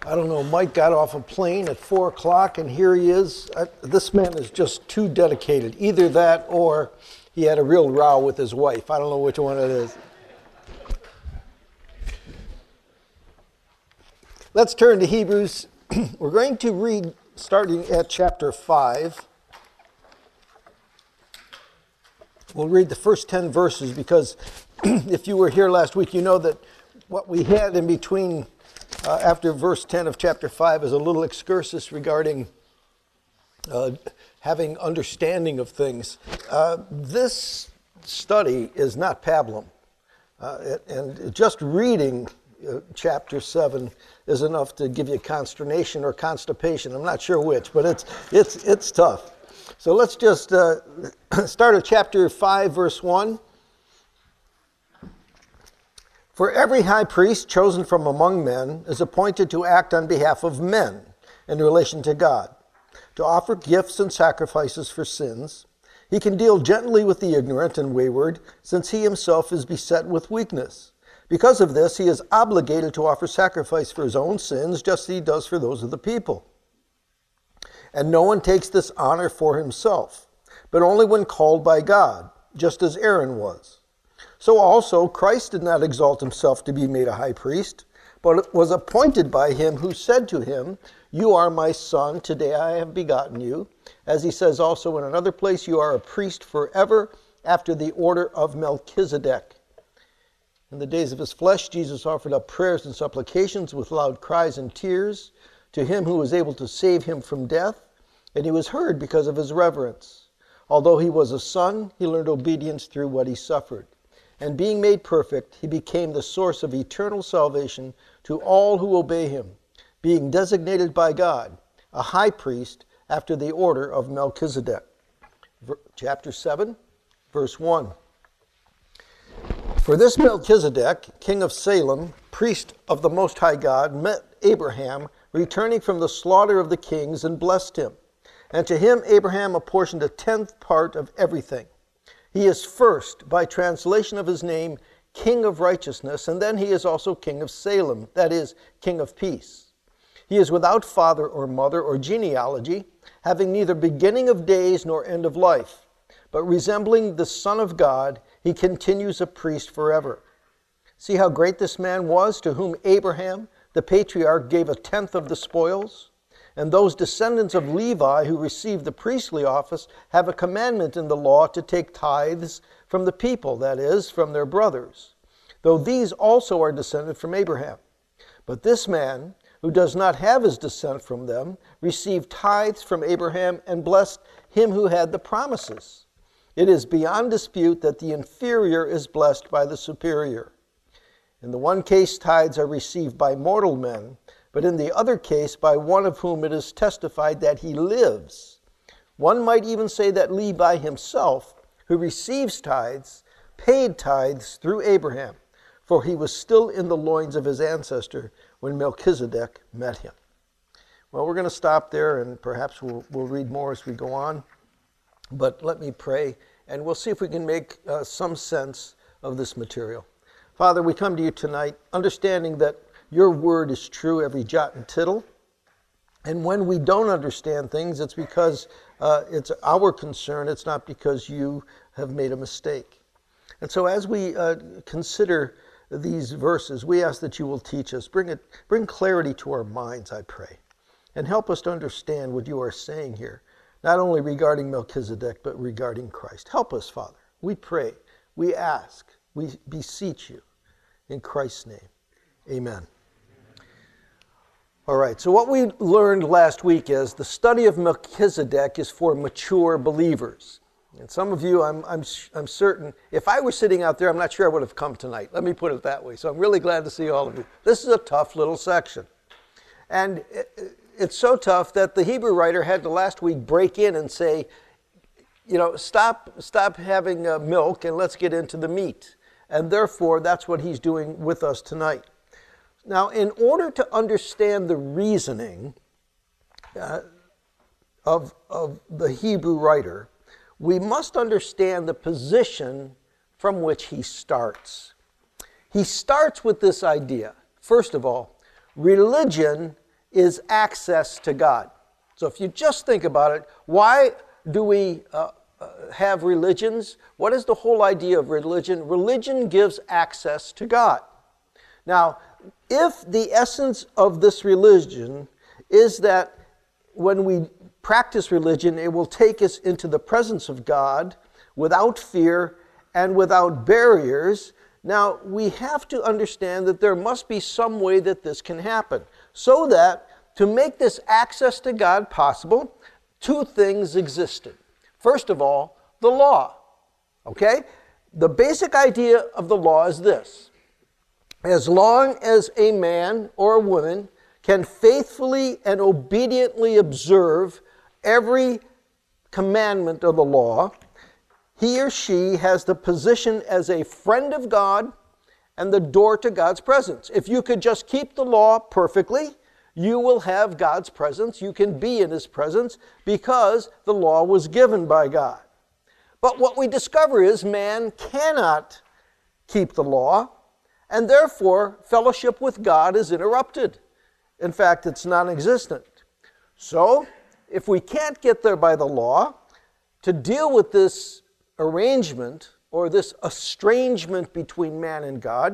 I don't know, Mike got off a plane at 4 o'clock and here he is. This man is just too dedicated. Either that or he had a real row with his wife. I don't know which one it is. Let's turn to Hebrews. We're going to read starting at chapter 5. We'll read the first 10 verses because if you were here last week, you know that what we had in between after verse 10 of chapter 5 is a little excursus regarding having understanding of things. This study is not pablum. And just reading chapter 7 is enough to give you consternation or constipation. I'm not sure which, but it's tough. So let's just start at chapter 5, verse 1. For every high priest chosen from among men is appointed to act on behalf of men in relation to God, to offer gifts and sacrifices for sins. He can deal gently with the ignorant and wayward, since he himself is beset with weakness. Because of this, he is obligated to offer sacrifice for his own sins, just as he does for those of the people. And no one takes this honor for himself, but only when called by God, just as Aaron was. So also Christ did not exalt himself to be made a high priest, but was appointed by him who said to him, "You are my son, today I have begotten you." As he says also in another place, "You are a priest forever after the order of Melchizedek." In the days of his flesh, Jesus offered up prayers and supplications with loud cries and tears to him who was able to save him from death, and he was heard because of his reverence. Although he was a son, he learned obedience through what he suffered. And being made perfect, he became the source of eternal salvation to all who obey him, being designated by God a high priest after the order of Melchizedek. Chapter 7, verse 1. For this Melchizedek, king of Salem, priest of the Most High God, met Abraham returning from the slaughter of the kings and blessed him. And to him Abraham apportioned a 10th part of everything. He is first, by translation of his name, King of Righteousness, and then he is also King of Salem, that is, King of Peace. He is without father or mother or genealogy, having neither beginning of days nor end of life. But resembling the Son of God, he continues a priest forever. See how great this man was, to whom Abraham, the patriarch, gave a 10th of the spoils? And those descendants of Levi who received the priestly office have a commandment in the law to take tithes from the people, that is, from their brothers, though these also are descended from Abraham. But this man, who does not have his descent from them, received tithes from Abraham and blessed him who had the promises. It is beyond dispute that the inferior is blessed by the superior. In the one case, tithes are received by mortal men, but in the other case, by one of whom it is testified that he lives. One might even say that Levi himself, who receives tithes, paid tithes through Abraham, for he was still in the loins of his ancestor when Melchizedek met him. Well, we're going to stop there, and perhaps we'll read more as we go on. But let me pray, and we'll see if we can make some sense of this material. Father, we come to you tonight understanding that your word is true, every jot and tittle. And when we don't understand things, it's because it's our concern. It's not because you have made a mistake. And so as we consider these verses, we ask that you will teach us. Bring clarity to our minds, I pray. And help us to understand what you are saying here, not only regarding Melchizedek, but regarding Christ. Help us, Father. We pray, we ask, we beseech you. In Christ's name, amen. All right, so what we learned last week is the study of Melchizedek is for mature believers. And some of you, I'm certain, if I were sitting out there, I'm not sure I would have come tonight. Let me put it that way. So I'm really glad to see all of you. This is a tough little section. And it's so tough that the Hebrew writer had to last week break in and say, you know, stop having milk and let's get into the meat. And therefore, that's what he's doing with us tonight. Now, in order to understand the reasoning of the Hebrew writer, we must understand the position from which he starts. He starts with this idea. First of all, religion is access to God. So if you just think about it, why do we have religions? What is the whole idea of religion? Religion gives access to God. Now, if the essence of this religion is that when we practice religion, it will take us into the presence of God without fear and without barriers, now we have to understand that there must be some way that this can happen. So that to make this access to God possible, two things existed. First of all, the law. Okay? The basic idea of the law is this. As long as a man or a woman can faithfully and obediently observe every commandment of the law, he or she has the position as a friend of God and the door to God's presence. If you could just keep the law perfectly, you will have God's presence. You can be in His presence because the law was given by God. But what we discover is man cannot keep the law, and therefore fellowship with God is interrupted. In fact, it's non-existent. So, if we can't get there by the law, to deal with this arrangement or this estrangement between man and God,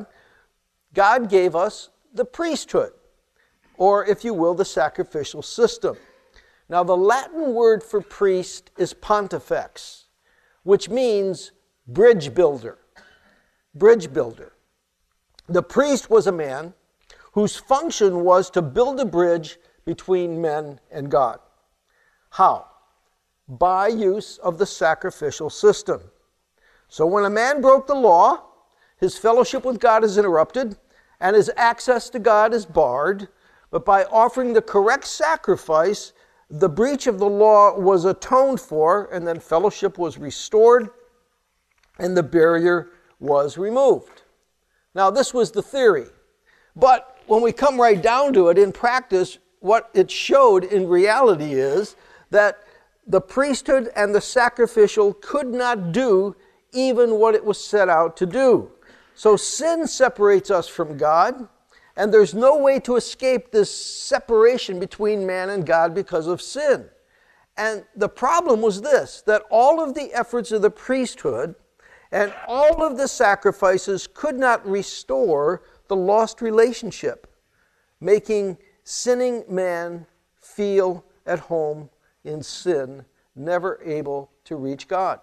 God gave us the priesthood, or if you will, the sacrificial system. Now, the Latin word for priest is pontifex, which means bridge builder. Bridge builder. The priest was a man whose function was to build a bridge between men and God. How? By use of the sacrificial system. So when a man broke the law, his fellowship with God is interrupted, and his access to God is barred. But by offering the correct sacrifice, the breach of the law was atoned for, and then fellowship was restored, and the barrier was removed. Now, this was the theory. But when we come right down to it, in practice, what it showed in reality is that the priesthood and the sacrificial could not do even what it was set out to do. So sin separates us from God, and there's no way to escape this separation between man and God because of sin. And the problem was this, that all of the efforts of the priesthood and all of the sacrifices could not restore the lost relationship, making sinning man feel at home in sin, never able to reach God,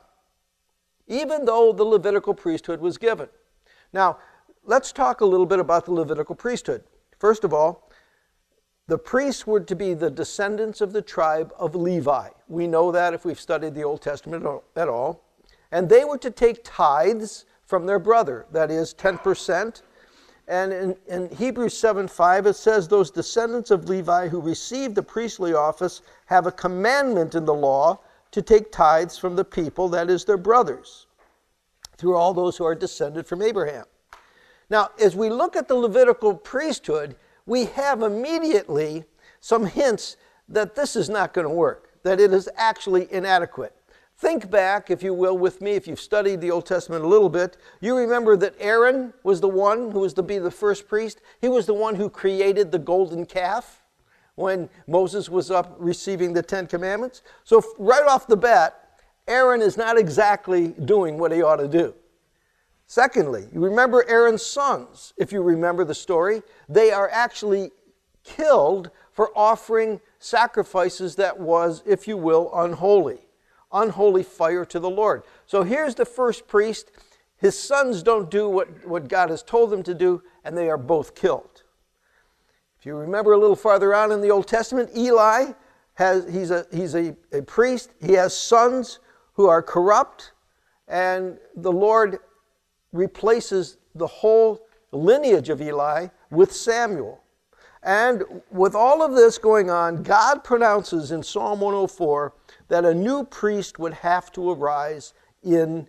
even though the Levitical priesthood was given. Now, let's talk a little bit about the Levitical priesthood. First of all, the priests were to be the descendants of the tribe of Levi. We know that if we've studied the Old Testament at all. And they were to take tithes from their brother, that is 10%. And in Hebrews 7:5 it says, those descendants of Levi who received the priestly office have a commandment in the law to take tithes from the people, that is their brothers, through all those who are descended from Abraham. Now, as we look at the Levitical priesthood, we have immediately some hints that this is not going to work, that it is actually inadequate. Think back, if you will, with me, if you've studied the Old Testament a little bit, you remember that Aaron was the one who was to be the first priest. He was the one who created the golden calf when Moses was up receiving the Ten Commandments. So right off the bat, Aaron is not exactly doing what he ought to do. Secondly, you remember Aaron's sons. If you remember the story, they are actually killed for offering sacrifices that was, if you will, unholy fire to the Lord. So here's the first priest. His sons don't do what God has told them to do, and they are both killed. If you remember a little farther on in the Old Testament, Eli, he's a priest. He has sons who are corrupt, and the Lord replaces the whole lineage of Eli with Samuel. And with all of this going on, God pronounces in Psalm 104 that a new priest would have to arise in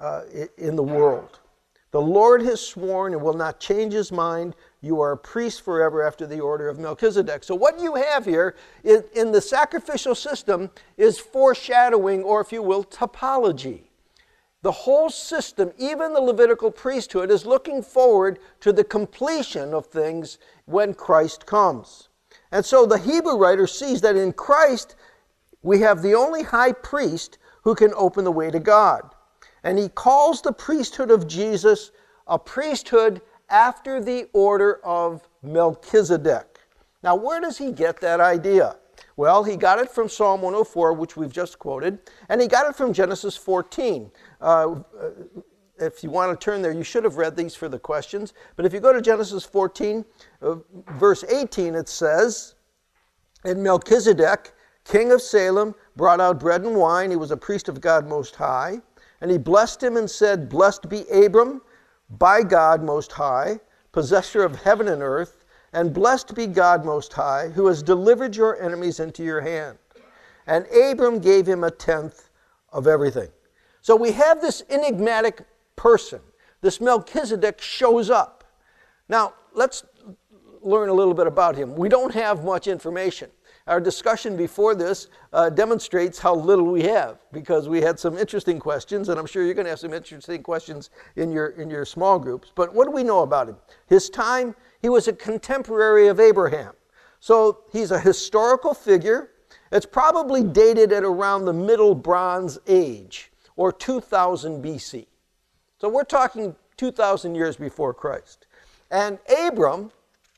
the world. The Lord has sworn and will not change His mind. You are a priest forever after the order of Melchizedek. So what you have here in the sacrificial system is foreshadowing, or if you will, typology. The whole system, even the Levitical priesthood, is looking forward to the completion of things when Christ comes. And so the Hebrew writer sees that in Christ we have the only high priest who can open the way to God. And he calls the priesthood of Jesus a priesthood after the order of Melchizedek. Now, where does he get that idea? Well, he got it from Psalm 104, which we've just quoted, and he got it from Genesis 14. If you want to turn there, you should have read these for the questions. But if you go to Genesis 14, verse 18, it says, "And Melchizedek, king of Salem, brought out bread and wine. He was a priest of God Most High. And he blessed him and said, Blessed be Abram by God Most High, possessor of heaven and earth, and blessed be God Most High, who has delivered your enemies into your hand. And Abram gave him a tenth of everything." So we have this enigmatic person. This Melchizedek shows up. Now, let's learn a little bit about him. We don't have much information. Our discussion before this demonstrates how little we have, because we had some interesting questions, and I'm sure you're going to have some interesting questions in your small groups. But what do we know about him? His time, he was a contemporary of Abraham. So he's a historical figure. It's probably dated at around the Middle Bronze Age, or 2000 BC. So we're talking 2,000 years before Christ. And Abram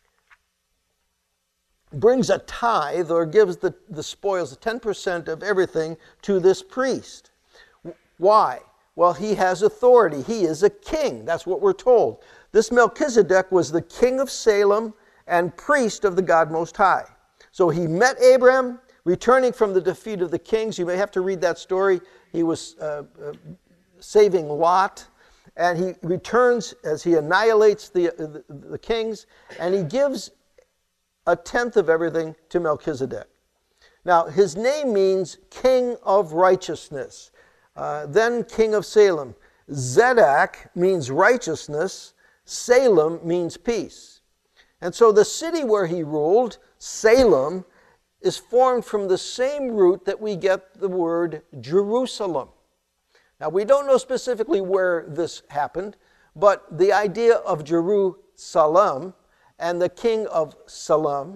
brings a tithe, or gives the spoils, 10% of everything, to this priest. Why? Well, he has authority. He is a king. That's what we're told. This Melchizedek was the king of Salem and priest of the God Most High. So he met Abraham, returning from the defeat of the kings. You may have to read that story. He was saving Lot, and he returns as he annihilates the kings, and he gives a tenth of everything to Melchizedek. Now, his name means king of righteousness, then king of Salem. Zedek means righteousness. Salem means peace. And so the city where he ruled, Salem, is formed from the same root that we get the word Jerusalem. Now, we don't know specifically where this happened, but the idea of Jerusalem and the king of Salem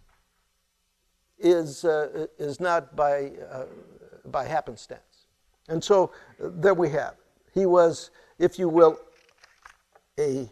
is not by happenstance. And so there we have. He was, if you will, a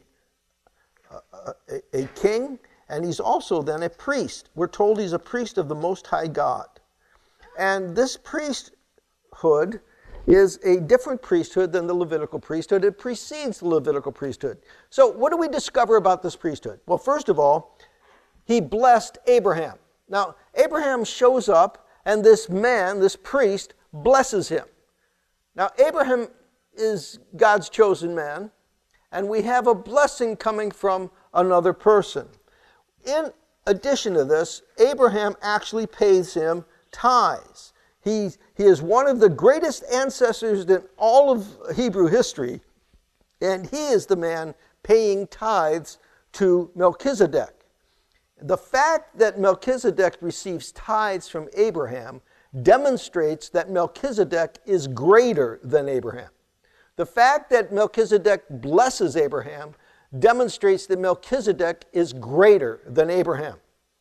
king, and he's also then a priest. We're told he's a priest of the Most High God. And this priesthood is a different priesthood than the Levitical priesthood. It precedes the Levitical priesthood. So what do we discover about this priesthood? Well, first of all, he blessed Abraham. Now, Abraham shows up, and this man, this priest, blesses him. Now, Abraham is God's chosen man, and we have a blessing coming from another person. In addition to this, Abraham actually pays him tithes. He is one of the greatest ancestors in all of Hebrew history, and he is the man paying tithes to Melchizedek. The fact that Melchizedek receives tithes from Abraham demonstrates that Melchizedek is greater than Abraham. The fact that Melchizedek blesses Abraham demonstrates that Melchizedek is greater than Abraham.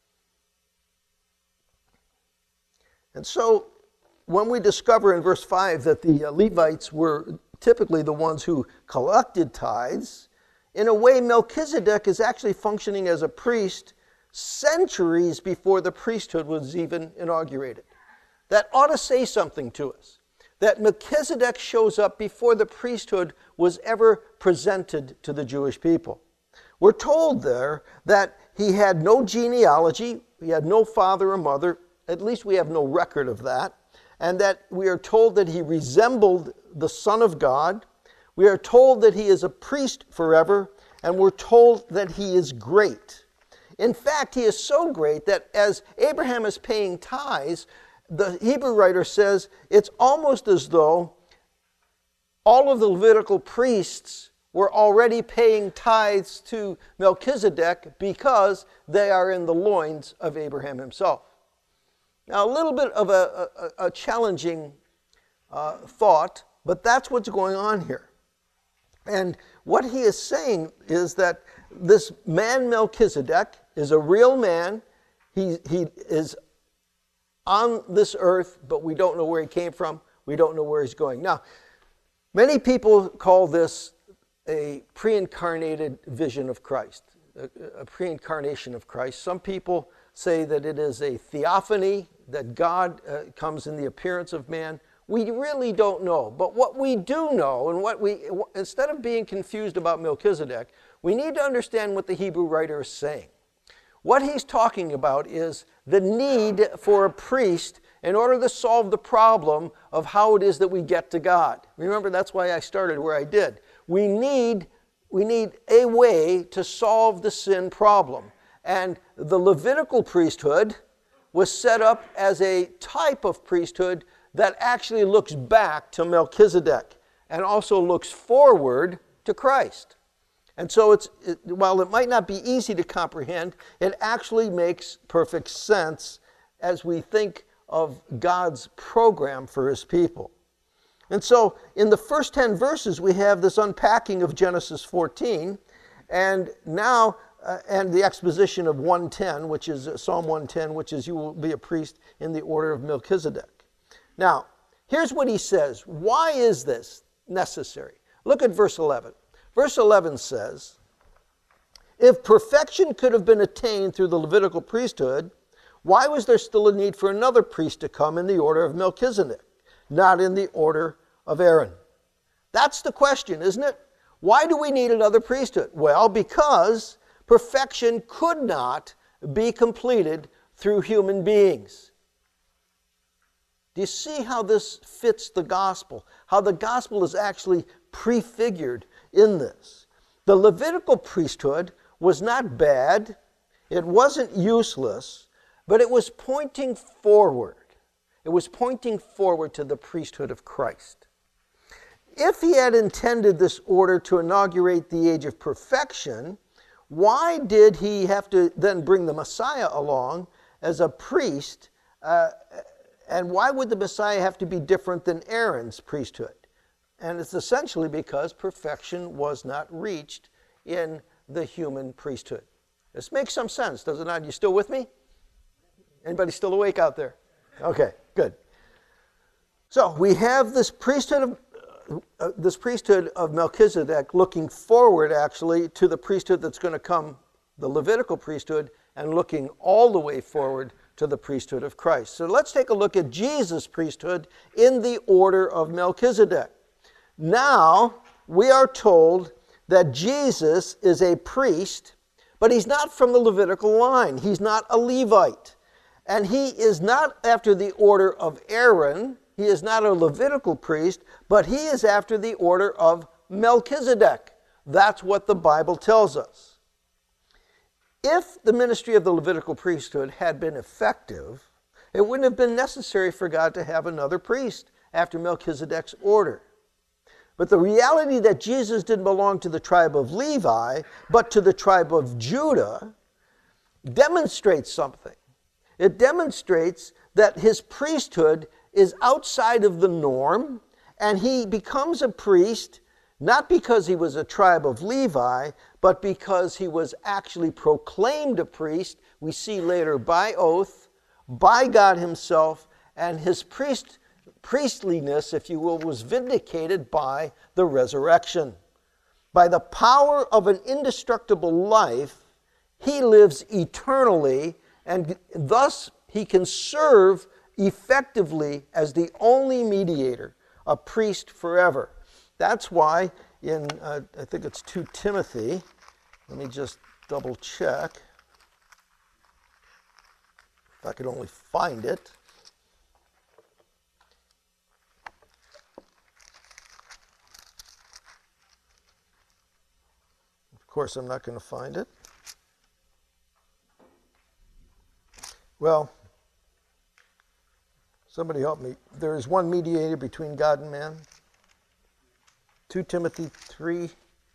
And so, when we discover in verse 5 that the Levites were typically the ones who collected tithes, in a way Melchizedek is actually functioning as a priest centuries before the priesthood was even inaugurated. That ought to say something to us, that Melchizedek shows up before the priesthood was ever presented to the Jewish people. We're told there that he had no genealogy, he had no father or mother, at least we have no record of that, and that we are told that he resembled the Son of God. We are told that he is a priest forever, and we're told that he is great. In fact, he is so great that as Abraham is paying tithes, the Hebrew writer says it's almost as though all of the Levitical priests were already paying tithes to Melchizedek because they are in the loins of Abraham himself. Now, a little bit of a challenging thought, but that's what's going on here. And what he is saying is that this man Melchizedek is a real man. He is on this earth, but we don't know where he came from. We don't know where he's going. Now, many people call this a pre-incarnated vision of Christ, a pre-incarnation of Christ. Some people say that it is a theophany, that God comes in the appearance of man. We really don't know. But what we do know, and instead of being confused about Melchizedek, we need to understand what the Hebrew writer is saying. What he's talking about is the need for a priest in order to solve the problem of how it is that we get to God. Remember, that's why I started where I did. We need a way to solve the sin problem. And the Levitical priesthood was set up as a type of priesthood that actually looks back to Melchizedek and also looks forward to Christ. And so while it might not be easy to comprehend, it actually makes perfect sense as we think of God's program for his people. And so in the first 10 verses, we have this unpacking of Genesis 14, and now, and the exposition of 110, which is Psalm 110, which is, you will be a priest in the order of Melchizedek. Now, here's what he says. Why is this necessary? Look at verse 11. Verse 11 says, if perfection could have been attained through the Levitical priesthood, why was there still a need for another priest to come in the order of Melchizedek, not in the order of Aaron? That's the question, isn't it? Why do we need another priesthood? Well, because perfection could not be completed through human beings. Do you see how this fits the gospel? How the gospel is actually prefigured in this. The Levitical priesthood was not bad, it wasn't useless, but it was pointing forward. It was pointing forward to the priesthood of Christ. If he had intended this order to inaugurate the age of perfection, why did he have to then bring the Messiah along as a priest? And why would the Messiah have to be different than Aaron's priesthood? And it's essentially because perfection was not reached in the human priesthood. This makes some sense, does it not? You still with me? Anybody still awake out there? Okay, good. So we have this priesthood of Melchizedek looking forward, actually, to the priesthood that's going to come, the Levitical priesthood, and looking all the way forward to the priesthood of Christ. So let's take a look at Jesus' priesthood in the order of Melchizedek. Now, we are told that Jesus is a priest, but he's not from the Levitical line. He's not a Levite. And he is not after the order of Aaron. He is not a Levitical priest, but he is after the order of Melchizedek. That's what the Bible tells us. If the ministry of the Levitical priesthood had been effective, it wouldn't have been necessary for God to have another priest after Melchizedek's order. But the reality that Jesus didn't belong to the tribe of Levi, but to the tribe of Judah, demonstrates something. It demonstrates that his priesthood is outside of the norm, and he becomes a priest not because he was a tribe of Levi, but because he was actually proclaimed a priest, we see later by oath, by God himself, and his priestliness, if you will, was vindicated by the resurrection. By the power of an indestructible life, he lives eternally, and thus he can serve effectively as the only mediator, a priest forever. That's why in, I think it's 2 Timothy, let me just double check, if I could only find it. Of course, I'm not going to find it. Well, somebody help me. There is one mediator between God and man. 2 Timothy 3.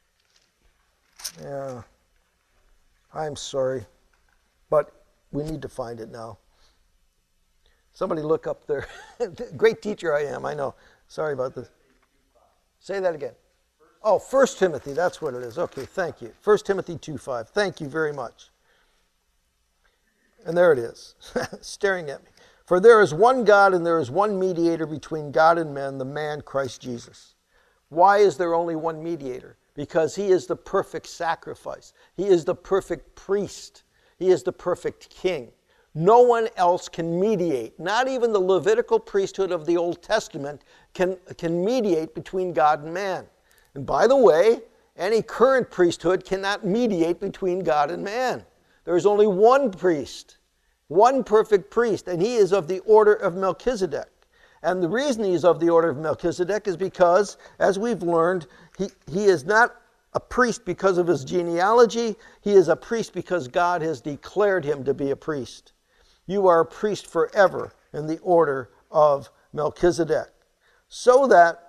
Yeah. I'm sorry, but we need to find it now. Somebody look up there. Great teacher I am, I know. Sorry about this. Say that again. Oh, 1 Timothy, that's what it is. Okay, thank you. 1 Timothy 2:5. Thank you very much. And there it is, staring at me. For there is one God and there is one mediator between God and men, the man Christ Jesus. Why is there only one mediator? Because he is the perfect sacrifice. He is the perfect priest. He is the perfect king. No one else can mediate. Not even the Levitical priesthood of the Old Testament can mediate between God and man. And by the way, any current priesthood cannot mediate between God and man. There is only one priest, one perfect priest, and he is of the order of Melchizedek. And the reason he is of the order of Melchizedek is because, as we've learned, he is not a priest because of his genealogy. He is a priest because God has declared him to be a priest. You are a priest forever in the order of Melchizedek. So that